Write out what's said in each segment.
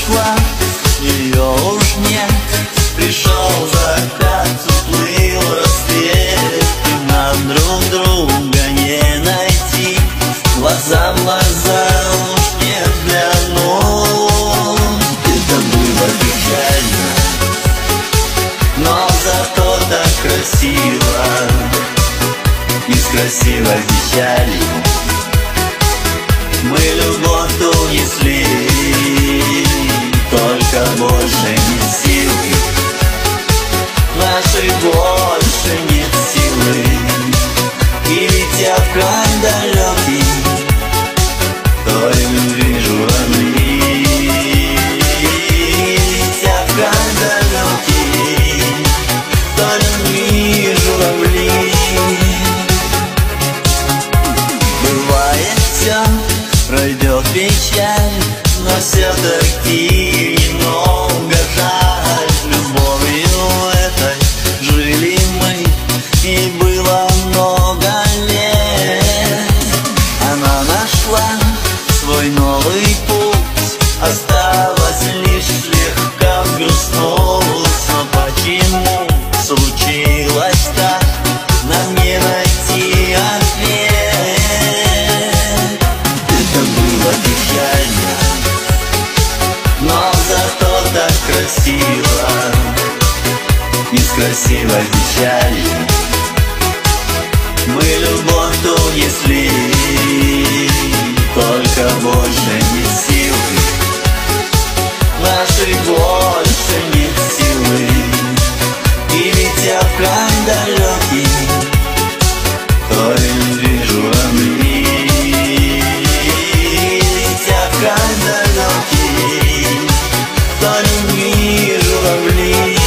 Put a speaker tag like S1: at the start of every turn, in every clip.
S1: ушла, ее уж нет. Пришел закат, уплыл рассвет, и нам друг друга не найти. Глаза в глаза уж не взглянуть. Это было печально, но зато так красиво. Из красивой печали мы любовь унесли, только больше нет силы, нашей больше нет силы. И летя в край далекий, той любви журавли. И летя в край далекий, той любви журавли. Бывает все, пройдет печаль, но все-таки немного жаль. Любовью этой жили мы, и было много лет. Она нашла свой новый путь, осталось лишь слегка грустнуть. Но почему случилось так, нам не найти ответ. Это было печально, но зато так красиво. Из красивой печали мы любовь унесли, только больше нет силы, нашей больше нет силы. И летя в край далекий, той любви журавли. И летя в край далекий, той любви журавли.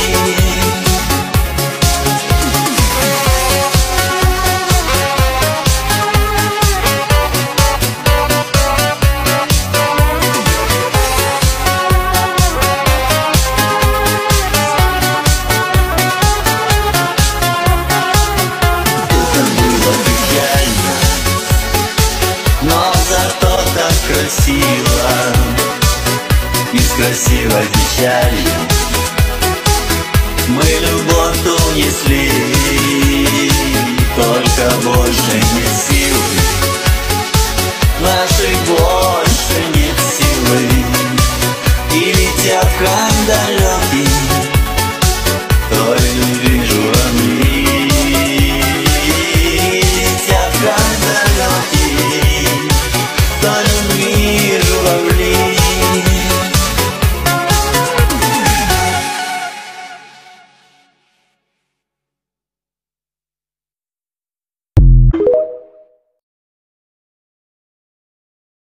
S1: Красиво, из красивой печали мы любовь унесли,